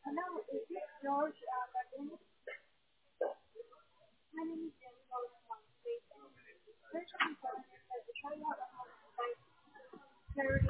Hello, is this George Martin? My name is Jenny calling from Spain. There's a component that the trial of my clarity